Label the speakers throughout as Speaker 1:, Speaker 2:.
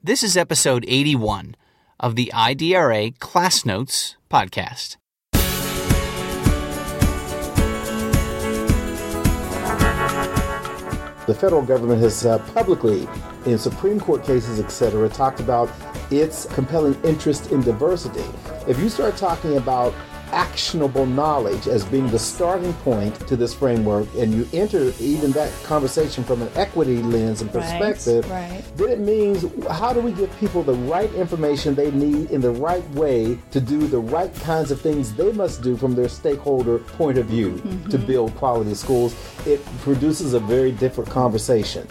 Speaker 1: This is episode 81 of the IDRA Class Notes podcast.
Speaker 2: The federal government has publicly, in Supreme Court cases, etc., talked about its compelling interest in diversity. If you start talking about actionable knowledge as being the starting point to this framework, and you enter even that conversation from an equity lens and perspective, then it means how do we give people the right information they need in the right way to do the right kinds of things they must do from their stakeholder point of view to build quality schools. It produces a very different conversation.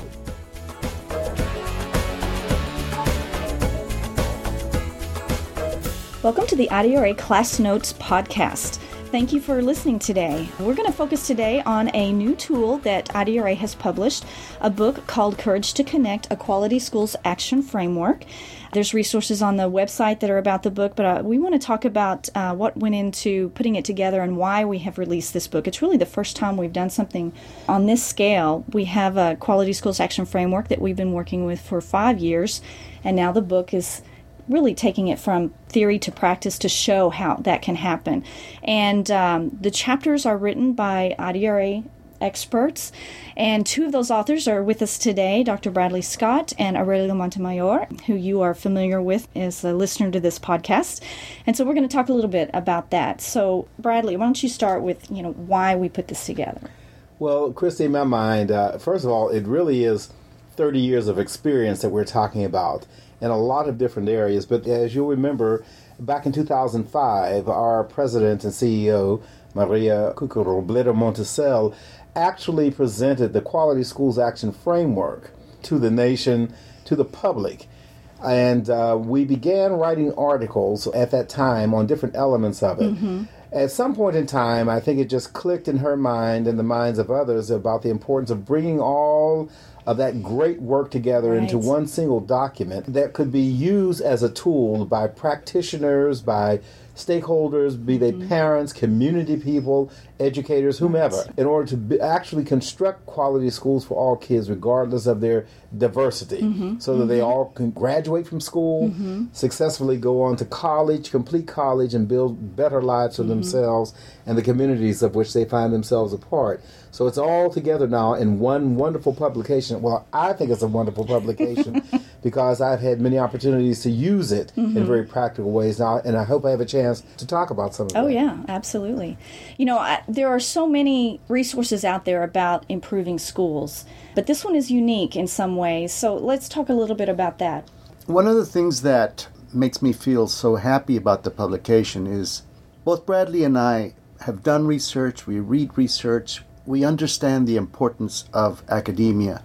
Speaker 3: Welcome to the IDRA Class Notes podcast. Thank you for listening today. We're going to focus today on a new tool that IDRA has published, a book called Courage to Connect, a Quality Schools Action Framework. There's resources on the website that are about the book, but we want to talk about what went into putting it together and why we have released this book. It's really the first time we've done something on this scale. We have a Quality Schools Action Framework that we've been working with for 5 years, and now the book is really taking it from theory to practice to show how that can happen. And the chapters are written by IDRA experts, and two of those authors are with us today, Dr. Bradley Scott and Aurelio Montemayor, who you are familiar with as a listener to this podcast. And so we're going to talk a little bit about that. So Bradley, why don't you start with why we put this together?
Speaker 2: Well, Christy, in my mind, first of all, it really is 30 years of experience that we're talking about in a lot of different areas. But as you'll remember, back in 2005, our president and CEO, Maria Cuco Robledo Monticello, actually presented the Quality Schools Action Framework to the nation, to the public. And we began writing articles at that time on different elements of it. At some point in time, I think it just clicked in her mind and the minds of others about the importance of bringing all of that great work together into one single document that could be used as a tool by practitioners, by stakeholders, be they parents, community people, educators, whomever, in order to actually construct quality schools for all kids, regardless of their diversity, so that they all can graduate from school, successfully go on to college, complete college, and build better lives for themselves and the communities of which they find themselves a part. So it's all together now in one wonderful publication. Well, I think it's a wonderful publication because I've had many opportunities to use it in very practical ways now, and I hope I have a chance to talk about some of them.
Speaker 3: Oh, yeah, absolutely. There are so many resources out there about improving schools, but this one is unique in some ways. So let's talk a little bit about that.
Speaker 4: One of the things that makes me feel so happy about the publication is both Bradley and I have done research, we read research, we understand the importance of academia.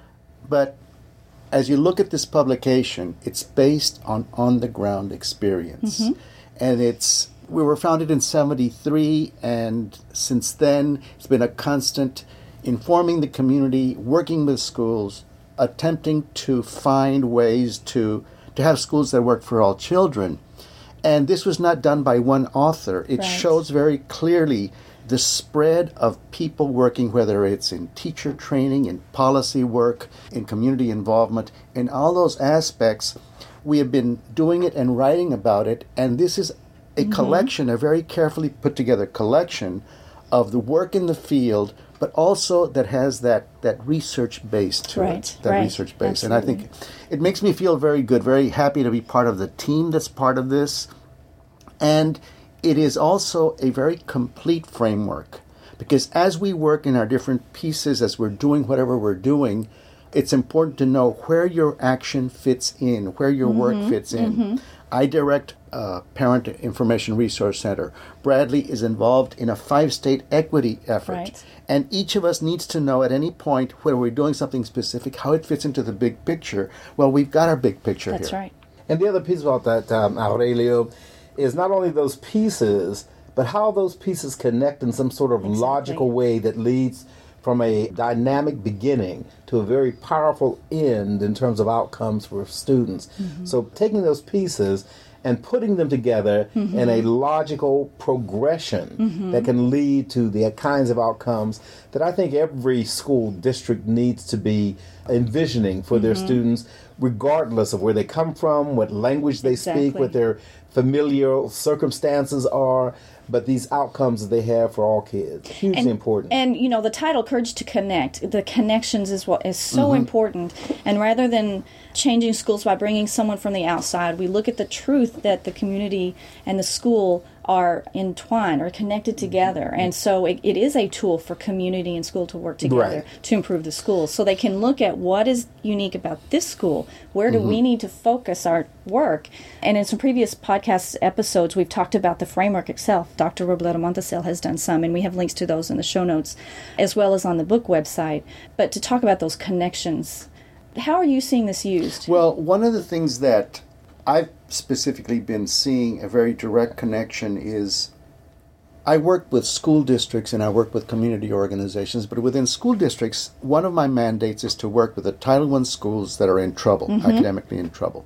Speaker 4: But as you look at this publication, it's based on on-the-ground experience. And we were founded in 1973, and since then it's been a constant informing the community, working with schools, attempting to find ways to have schools that work for all children. And this was not done by one author. It shows very clearly the spread of people working, whether it's in teacher training, in policy work, in community involvement, in all those aspects. We have been doing it and writing about it, and this is a collection, a very carefully put together collection of the work in the field, but also that has that research base to it. Research base.
Speaker 3: Absolutely.
Speaker 4: And I think it makes me feel very good, very happy to be part of the team that's part of this. And it is also a very complete framework, because as we work in our different pieces, as we're doing whatever we're doing, it's important to know where your action fits in, where your work fits in. I direct Parent Information Resource Center. Bradley is involved in a 5-state equity effort. And each of us needs to know at any point where we're doing something specific, how it fits into the big picture. Well, we've got our big picture here.
Speaker 3: That's right.
Speaker 2: And the other piece about that, Aurelio, is not only those pieces, but how those pieces connect in some sort of logical way that leads from a dynamic beginning to a very powerful end in terms of outcomes for students. So taking those pieces and putting them together in a logical progression that can lead to the kinds of outcomes that I think every school district needs to be envisioning for their students, regardless of where they come from, what language they speak, what their familial circumstances are, but these outcomes that they have for all kids. Hugely important.
Speaker 3: And, you know, the title, Courage to Connect, the connections is what is so important. And rather than changing schools by bringing someone from the outside, we look at the truth that the community and the school are entwined or connected together. And so it is a tool for community and school to work together to improve the school. So they can look at what is unique about this school. Where do we need to focus our work? And in some previous podcast episodes, we've talked about the framework itself. Dr. Robledo Montesel has done some, and we have links to those in the show notes, as well as on the book website. But to talk about those connections, how are you seeing this used?
Speaker 4: Well, one of the things that I've specifically been seeing a very direct connection is I work with school districts and I work with community organizations, but within school districts, one of my mandates is to work with the Title I schools that are in trouble, academically in trouble.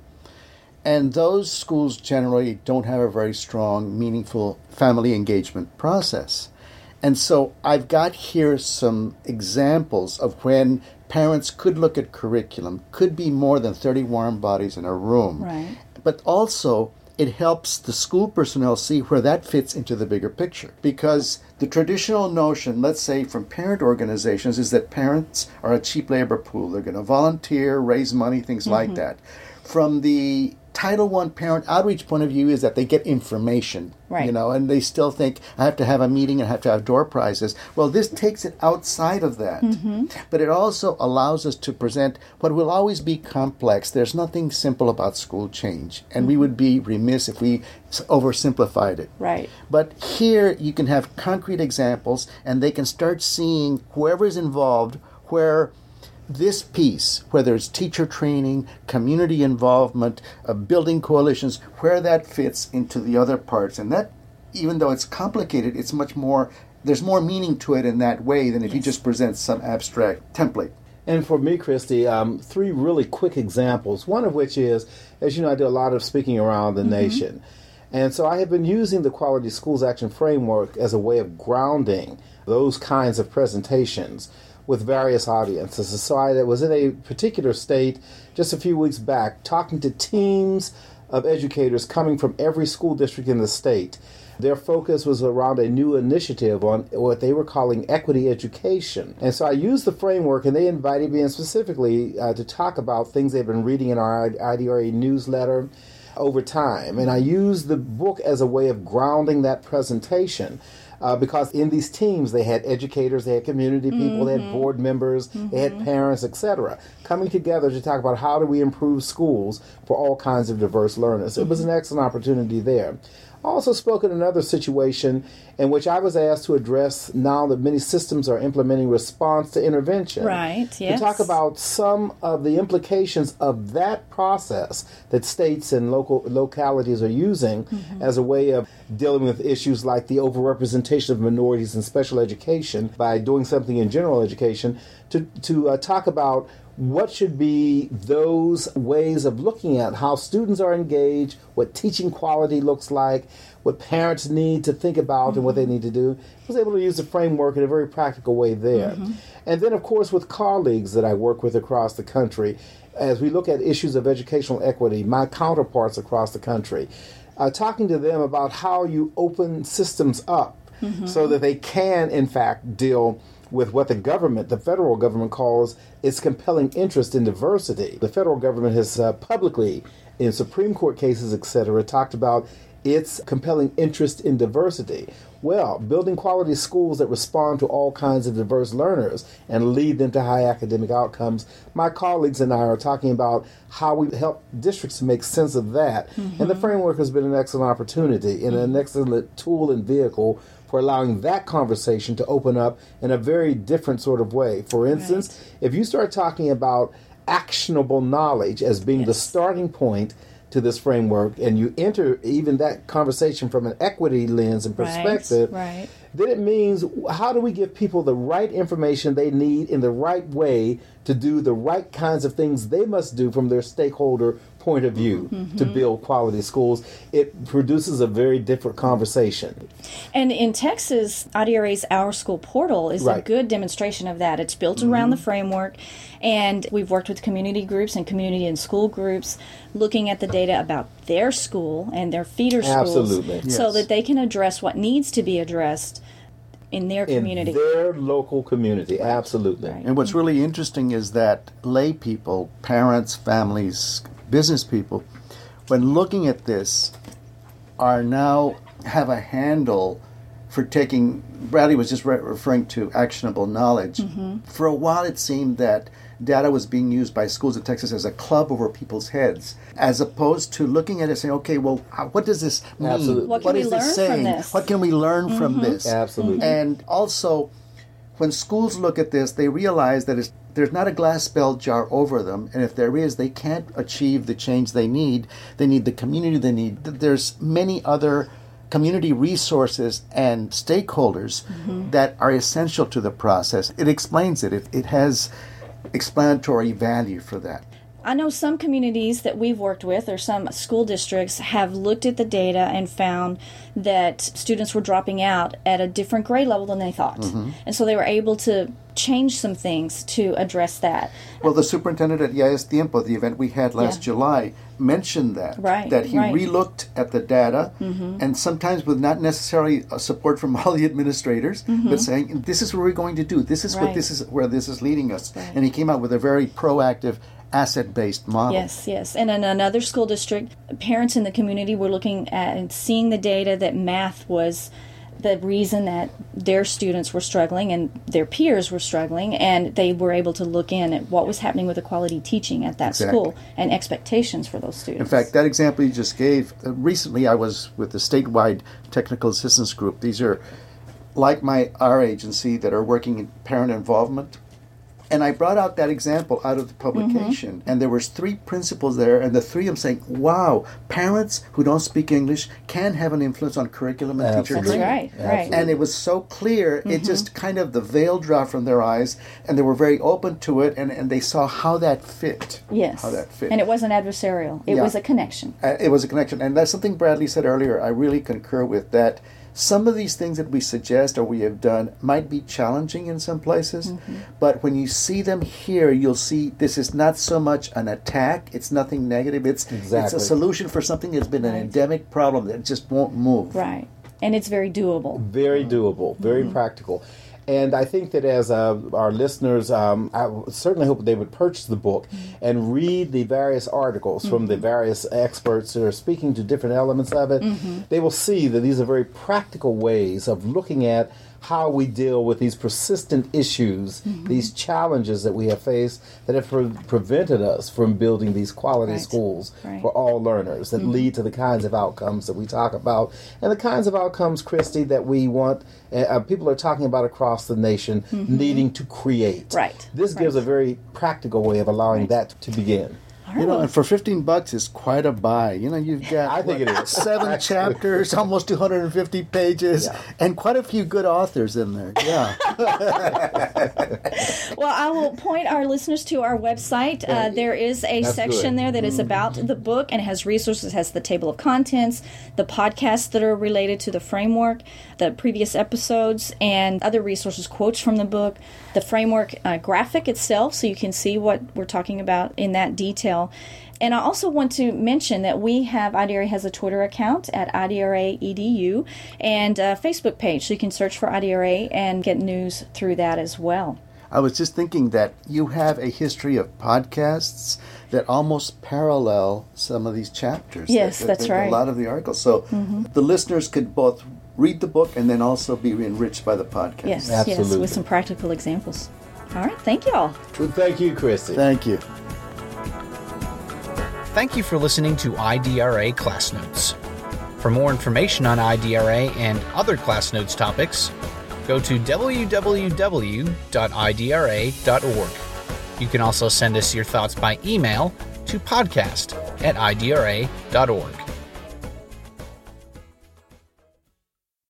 Speaker 4: And those schools generally don't have a very strong, meaningful family engagement process. And so I've got here some examples of when parents could look at curriculum, could be more than 30 warm bodies in a room.
Speaker 3: Right.
Speaker 4: But also, it helps the school personnel see where that fits into the bigger picture. Because the traditional notion, let's say from parent organizations, is that parents are a cheap labor pool. They're going to volunteer, raise money, things like that. From the Title I parent outreach point of view is that they get information, you know, and they still think, I have to have a meeting and I have to have door prizes. Well, this takes it outside of that. But it also allows us to present what will always be complex. There's nothing simple about school change, and we would be remiss if we oversimplified it.
Speaker 3: Right.
Speaker 4: But here you can have concrete examples, and they can start seeing whoever's involved where this piece, whether it's teacher training, community involvement, building coalitions, where that fits into the other parts. And that, even though it's complicated, it's much more, there's more meaning to it in that way than if you just present some abstract template.
Speaker 2: And for me, Christy, 3 really quick examples, one of which is, as you know, I do a lot of speaking around the nation. And so I have been using the Quality Schools Action Framework as a way of grounding those kinds of presentations with various audiences. So I was in a particular state just a few weeks back talking to teams of educators coming from every school district in the state. Their focus was around a new initiative on what they were calling equity education. And so I used the framework, and they invited me in specifically to talk about things they've been reading in our IDRA newsletter over time. And I used the book as a way of grounding that presentation. Because in these teams, they had educators, they had community people, they had board members, they had parents, etc., coming together to talk about how do we improve schools for all kinds of diverse learners. It was an excellent opportunity there. I also spoke in another situation in which I was asked to address, now that many systems are implementing response to intervention.
Speaker 3: Right, yes.
Speaker 2: To talk about some of the implications of that process that states and localities are using as a way of dealing with issues like the overrepresentation of minorities in special education by doing something in general education, to talk about what should be those ways of looking at how students are engaged, what teaching quality looks like, what parents need to think about and what they need to do. I was able to use the framework in a very practical way there. And then, of course, with colleagues that I work with across the country, as we look at issues of educational equity, my counterparts across the country, talking to them about how you open systems up so that they can, in fact, deal with what the federal government calls its compelling interest in diversity. The federal government has publicly, in Supreme Court cases, etc., talked about its compelling interest in diversity. Well, building quality schools that respond to all kinds of diverse learners and lead them to high academic outcomes. My colleagues and I are talking about how we help districts make sense of that. And the framework has been an excellent opportunity and an excellent tool and vehicle for allowing that conversation to open up in a very different sort of way. For instance, if you start talking about actionable knowledge as being the starting point to this framework, and you enter even that conversation from an equity lens and perspective, then it means how do we give people the right information they need in the right way to do the right kinds of things they must do from their stakeholder point of view to build quality schools, it produces a very different conversation.
Speaker 3: And in Texas, IDRA's Our School portal is a good demonstration of that. It's built around the framework, and we've worked with community groups and community and school groups looking at the data about their school and their feeder schools.
Speaker 2: Absolutely.
Speaker 3: So that they can address what needs to be addressed in their community.
Speaker 2: In their local community, absolutely.
Speaker 3: Right.
Speaker 4: And what's really interesting is that lay people, parents, families, business people, when looking at this, are now have a handle for taking, Bradley was just referring to actionable knowledge. For a while it seemed that data was being used by schools in Texas as a club over people's heads, as opposed to looking at it and saying, okay, well, what does this mean?
Speaker 2: Absolutely.
Speaker 3: What can we
Speaker 4: is
Speaker 3: learn
Speaker 4: this saying?
Speaker 3: from this?
Speaker 4: What can we learn from this?
Speaker 2: Absolutely.
Speaker 4: And also, when schools look at this, they realize that there's not a glass bell jar over them, and if there is, they can't achieve the change they need. They need the community. There's many other community resources and stakeholders that are essential to the process. It explains it. It has explanatory value for that.
Speaker 3: I know some communities that we've worked with, or some school districts, have looked at the data and found that students were dropping out at a different grade level than they thought. And so they were able to change some things to address that.
Speaker 4: Well, the superintendent at YES Tiempo, the event we had last July, mentioned that. That he relooked at the data, and sometimes with not necessarily support from all the administrators, but saying, this is what we're going to do. This is where this is leading us. And he came out with a very proactive, asset-based model.
Speaker 3: Yes. And in another school district, parents in the community were looking at and seeing the data that math was the reason that their students were struggling and their peers were struggling, and they were able to look in at what was happening with the quality teaching at that school and expectations for those students.
Speaker 4: In fact, that example you just gave, recently I was with the statewide technical assistance group. These are like our agency that are working in parent involvement. And I brought out that example out of the publication, and there was 3 principles there, and the 3 of them saying, wow, parents who don't speak English can have an influence on curriculum and teacher training.
Speaker 3: That's right.
Speaker 4: And it was so clear, it just kind of, the veil dropped from their eyes, and they were very open to it, and they saw how that fit.
Speaker 3: Yes.
Speaker 4: How that fit.
Speaker 3: And it wasn't adversarial. It was a connection.
Speaker 4: It was a connection. And that's something Bradley said earlier, I really concur with, that some of these things that we suggest or we have done might be challenging in some places, but when you see them here, you'll see this is not so much an attack, it's nothing negative, it's a solution for something that's been an endemic problem that just won't move.
Speaker 3: Right. And it's very doable.
Speaker 2: Very doable, very practical. And I think that as our listeners, I certainly hope they would purchase the book and read the various articles from the various experts that are speaking to different elements of it. They will see that these are very practical ways of looking at how we deal with these persistent issues, these challenges that we have faced that have prevented us from building these quality schools for all learners that lead to the kinds of outcomes that we talk about and the kinds of outcomes, Christy, that we want, people are talking about across the nation needing to create. This gives a very practical way of allowing that to begin.
Speaker 4: And for $15 is quite a buy. You've got
Speaker 2: I think it is
Speaker 4: 7 chapters, almost 250 pages, and quite a few good authors in there. Yeah.
Speaker 3: Well, I will point our listeners to our website. There is a section there that is about the book and has resources, has the table of contents, the podcasts that are related to the framework, the previous episodes, and other resources, quotes from the book, the framework graphic itself, so you can see what we're talking about in that detail. And I also want to mention that IDRA has a Twitter account at IDRA EDU and a Facebook page, so you can search for IDRA and get news through that as well.
Speaker 4: I was just thinking that you have a history of podcasts that almost parallel some of these chapters.
Speaker 3: Yes, that's right.
Speaker 4: A lot of the articles. So the listeners could both read the book and then also be enriched by the podcast.
Speaker 3: Yes,
Speaker 2: absolutely.
Speaker 3: With some practical examples. All right, thank you all.
Speaker 2: Well, thank you, Christy.
Speaker 4: Thank you.
Speaker 1: Thank you for listening to IDRA Class Notes. For more information on IDRA and other Class Notes topics, go to www.idra.org. You can also send us your thoughts by email to podcast@idra.org.